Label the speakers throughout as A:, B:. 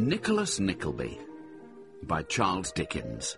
A: Nicholas Nickleby by Charles Dickens.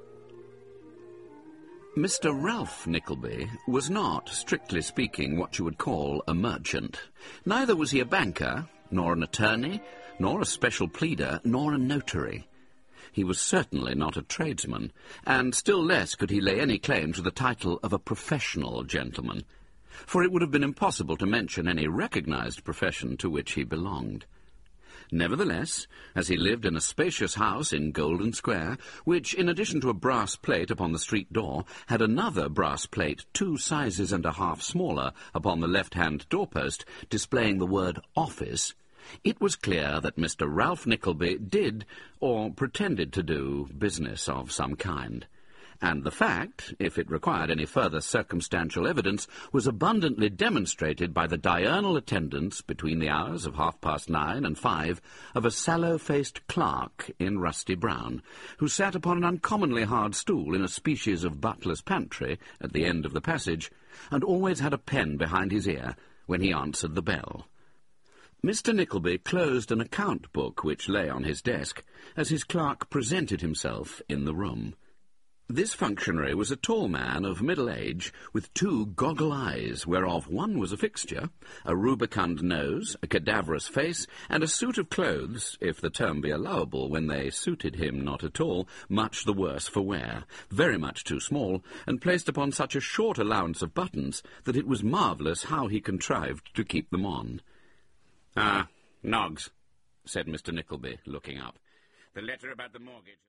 A: Mr. Ralph Nickleby was not, strictly speaking, what you would call a merchant. Neither was he a banker, nor an attorney, nor a special pleader, nor a notary. He was certainly not a tradesman, and still less could he lay any claim to the title of a professional gentleman, for it would have been impossible to mention any recognized profession to which he belonged. Nevertheless, as he lived in a spacious house in Golden Square, which, in addition to a brass plate upon the street door, had another brass plate 2 sizes and a half smaller upon the left-hand doorpost, displaying the word office, it was clear that Mr. Ralph Nickleby did, or pretended to do, business of some kind. And the fact, if it required any further circumstantial evidence, was abundantly demonstrated by the diurnal attendance, between the hours of 9:30 and 5, of a sallow-faced clerk in rusty brown, who sat upon an uncommonly hard stool in a species of butler's pantry at the end of the passage, and always had a pen behind his ear when he answered the bell. Mr. Nickleby closed an account-book which lay on his desk, as his clerk presented himself in the room. This functionary was a tall man of middle age, with 2 goggle eyes, whereof one was a fixture, a rubicund nose, a cadaverous face, and a suit of clothes, if the term be allowable when they suited him not at all, much the worse for wear, very much too small, and placed upon such a short allowance of buttons that it was marvellous how he contrived to keep them on. "Ah, Noggs," said Mr. Nickleby, looking up. "The letter about the mortgage."